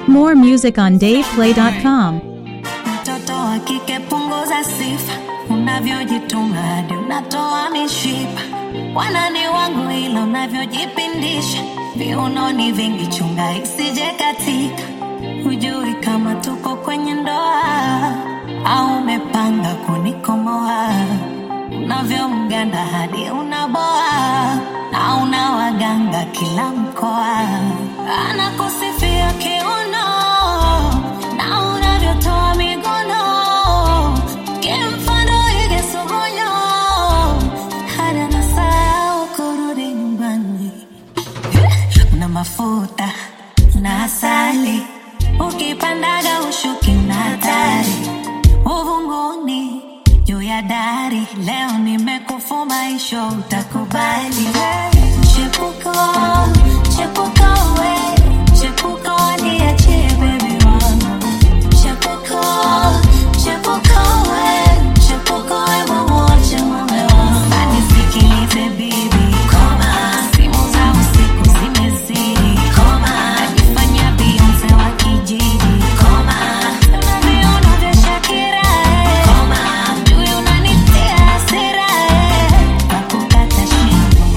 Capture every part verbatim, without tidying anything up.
More music on dave play dot com. Mtoto wa kike punguza sifa, unavyojituma hadi unatoa mishipa. Wanani wangu ila unavyojipindisha, viunoni vingi chunga isije katika. Hujui kama tuko kwenye ndoa, au umepanga kunikomoa. Unavyomganda hadi unaboa, na unawaganga kila mkoa. Anakusifia kiuno, na unavyotoa miguno. Kimfano ige sugunyo, hada nasahau kurudi nyumbani. Una mafuta, una asali, ukipandaga ushuki una hatari. Uvunguni, juu ya dari, leo nimekufuma isho utakubali. Chepuko, chepuko we, chepuko niachie baby wangu. Chepuko, chepuko we, chepuko we mwache mume wangu. Anisikilize bibi, koma, simu za usiku zimezidi, koma, najifanya Beyonce wa kijiji, koma, na viuno vya Shakira, koma, juu unanitia hasira, nakukata shingo.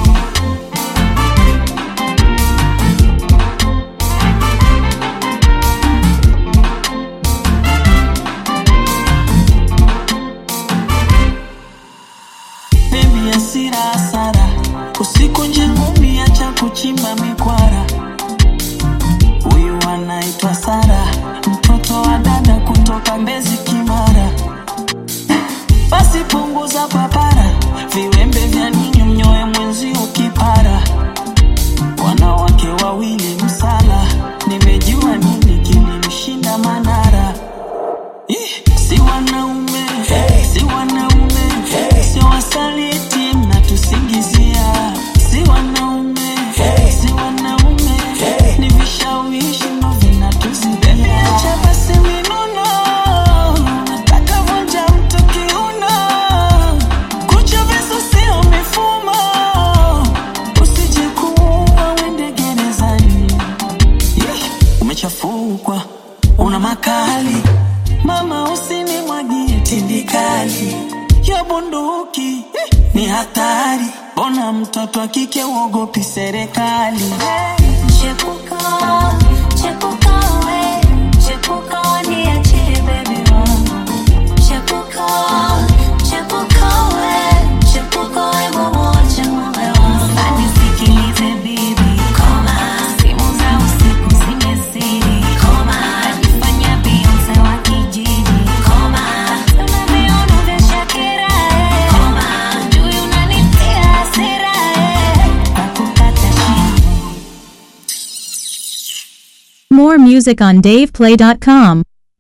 Baby asira asara, usiku nje ngumi acha kuchimba mikwara. Huyu anaitwa Sara, mtoto wa dada kutoka Mbezi Kimara. Basi punguza papara, viwembe vya ninyo mnyoe mwenzi ukipara. Wanawake wawili msala, nimejua nini kilimshinda Manara. Ih, si wanaume, hey. Si wanaume, hey. Si wasaliti mnatusingizia. Si wanaume, hey. Si wanaume, hey. Ni vishawishi ndo vinatuzibia. Acha basi minuno, nataka vunja mtu kiuno. Kucha visu sio mifumo, usije kuua wende gerezani. Ih, umechafukwa, una makali. Mama usini mwagie tindikali, yo bunduki ni hatari. Bona mtoto akike uogopi serikali. Chepuko, chepuko we, chepuko niachie baby wangu. Chepuko, chepuko we, chepuko we mwache mume wangu. Anisikilize bibi, koma, simu za usiku zimezidi, koma, najifanya Beyonce wa kijiji, koma, na viuno vya Shakira, koma, juu unanitia hasira, nakukata shingo. More music on dave play dot com.